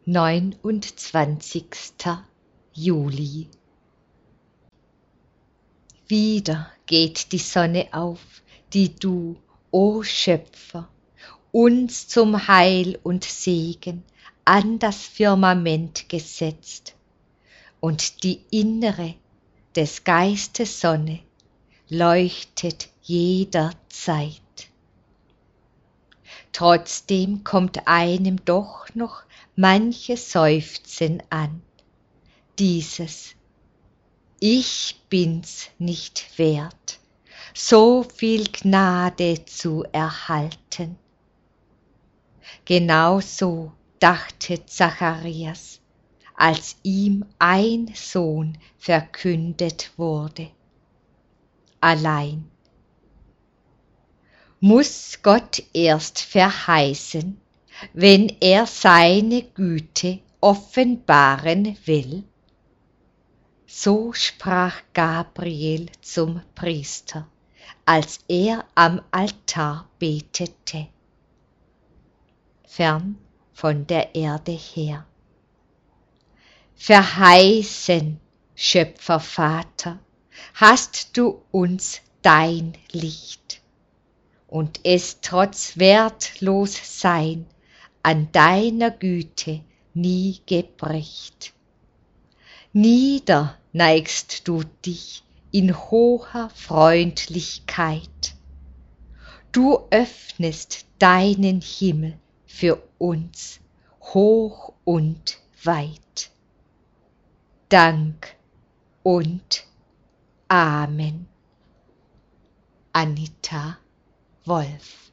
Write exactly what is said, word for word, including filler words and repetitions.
neunundzwanzigster Juli. Wieder geht die Sonne auf, die du, o Schöpfer, uns zum Heil und Segen an das Firmament gesetzt, und die innere des Geistes Sonne leuchtet jederzeit. Trotzdem kommt einem doch noch manches Seufzen an, dieses Ich bin's nicht wert, so viel Gnade zu erhalten. Genau so dachte Zacharias, als ihm ein Sohn verkündet wurde. Allein muss Gott erst verheißen, wenn er seine Güte offenbaren will? So sprach Gabriel zum Priester, als er am Altar betete, fern von der Erde her. Verheißen, Schöpfervater, hast du uns dein Licht, und es trotz Wertlossein an deiner Güte nie gebricht. Nieder neigst du dich in hoher Freundlichkeit. Du öffnest deinen Himmel für uns hoch und weit. Dank und Amen. Anita Wolf.